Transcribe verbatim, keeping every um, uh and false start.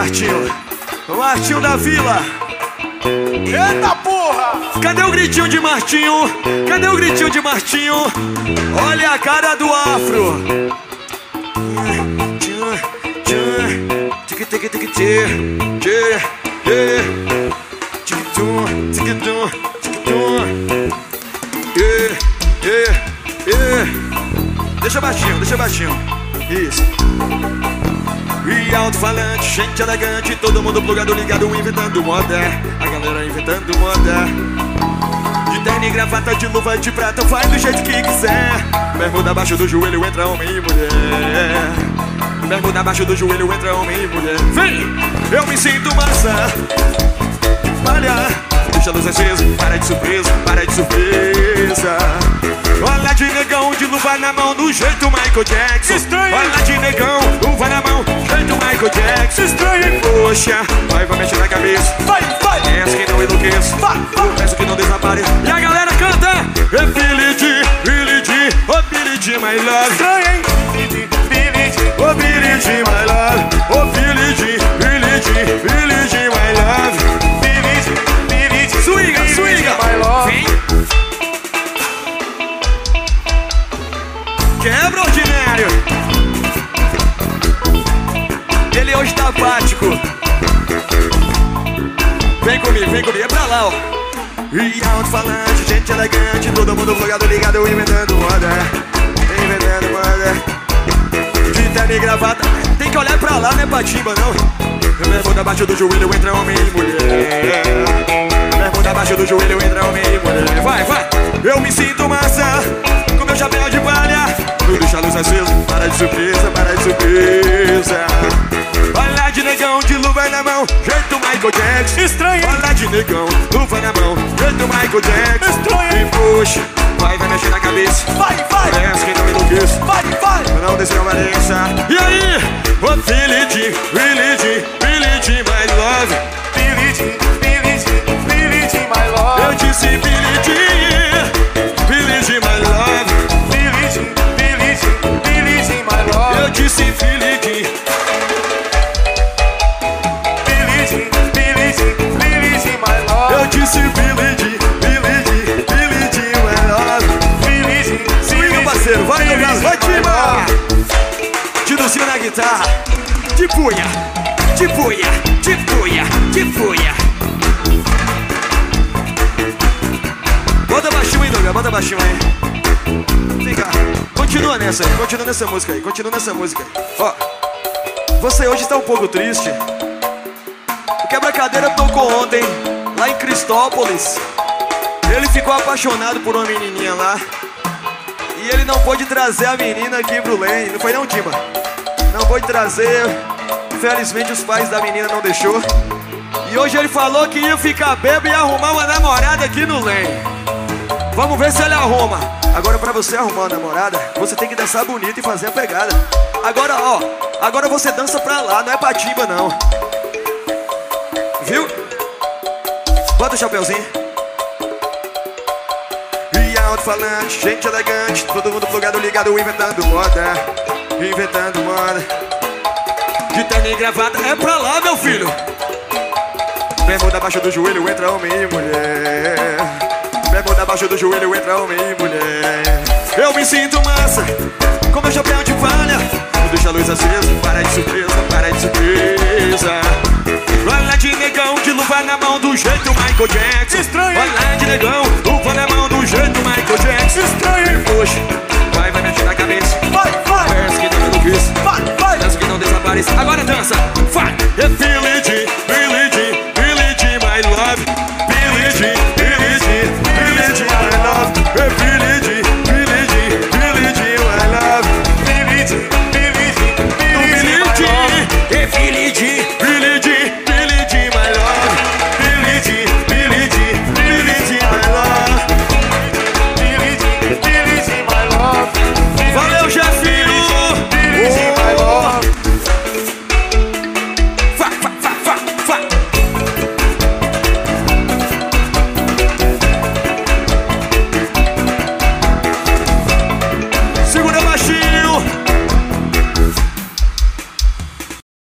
Martinho? O Martinho da Vila. Eita porra! Cadê o gritinho de Martinho? Cadê o gritinho de Martinho? Olha a cara do Afro. Deixa baixinho, deixa baixinho. Isso. E alto-falante, gente elegante, todo mundo plugado, ligado, inventando moda. A galera inventando moda. De terno e gravata, de luva e de prata, faz do jeito que quiser. Bermuda abaixo do joelho, entra homem e mulher. Bermuda abaixo do joelho, entra homem e mulher. Vem! Eu me sinto massa. Olha, deixa a luz acesa, para de surpresa, para de surpresa. Olha de negão, de luva na mão, do jeito Michael Jackson. Estranho. Olha de negão, luva na mão, jeito Michael Jackson. Estranho. Poxa, vai, vai mexer na cabeça. Vai, vai. Peço que não enlouqueça. Vai, vai. Peço que não desapareça. E a galera canta. É Billie Jean, Billie Jean, oh Billie Jean, my love. Estranho, hein? Oh Billie Jean, my love. Oh Billie Jean, Billie Jean, Billie Jean, my love. Billie Jean, Billie Jean, swinga, swinga, my love. Vem. Quebra, ordinário. Ele hoje tá apático. Vem comigo, vem comigo, é pra lá, ó. E alto-falante, gente elegante, todo mundo plugado, ligado, eu inventando moda. Inventando moda. De terno e gravata, tem que olhar pra lá, não é Patimba, não. Bermuda abaixo do joelho, entra homem e mulher. Bermuda abaixo do joelho, entra homem e mulher. Vai, vai. Eu me sinto massa, com meu chapéu de palha. Tu deixa a luz acesa, para de surpresa, para de surpresa. Olha de negão, de luva na mão, jeito Michael Jackson. Estranho. Olha de negão, luva na mão, jeito Michaal Jackson. Estranho. E puxa, vai, vai mexer na cabeça. Vai, vai. Parece que não enlouqueça. Vai, vai. Não desceu uma valença. E aí? Oh Billie Jean, Billie Jean, Billie Jean, my love. Billie Jean, Billie Jean, Billie Jean, my love. Eu disse Billie Jean, Billie Jean, my love. Billie Jean, Billie Jean, Billie Jean, my love. Eu disse Billie Jean. Billie Jean, Billie Jean, Billie Jean, my love. Eu disse Billie Jean, Billie Jean, Billie Jean, my love. Billie Jean, swinga, parceiro, vai jogar, vai timar. Tidozinho na guitarra, de punha, de punha, de punha, de punha. Bota baixinho aí, Douglas, bota baixinho aí. Vem cá, continua nessa aí, continua nessa música aí, continua nessa música aí. Ó, você hoje está um pouco triste. O quebra-cadeira tocou ontem, lá em Cristópolis. Ele ficou apaixonado por uma menininha lá. E ele não pôde trazer a menina aqui pro Lane. Não foi não, Timba? Não pôde trazer. Infelizmente os pais da menina não deixou. E hoje ele falou que ia ficar bêbado e arrumar uma namorada aqui no Lane. Vamos ver se ele arruma. Agora pra você arrumar uma namorada, você tem que dançar bonito e fazer a pegada. Agora, ó, agora você dança pra lá, não é pra Timba não. Viu? Bota o chapeuzinho. Alto-falante, gente elegante, todo mundo plugado, ligado, inventando moda. Inventando moda. De terno e gravata, é pra lá, meu filho. Bermuda abaixo do joelho, entra homem e mulher. Bermuda abaixo do joelho, entra homem e mulher. Eu me sinto massa, com meu chapéu de palha. Deixa a luz acesa, para de surpresa, para de surpresa. Olha de negão, de luva na mão, do jeito Michael Jackson. Estranho. Olha de negão, luva na mão, do jeito Michael Jackson. Estranho. Poxa, vai, vai mexer na cabeça. Vai, vai. Parece que não enlouqueça. Vai, vai. Parece que não desapareça. Agora dança.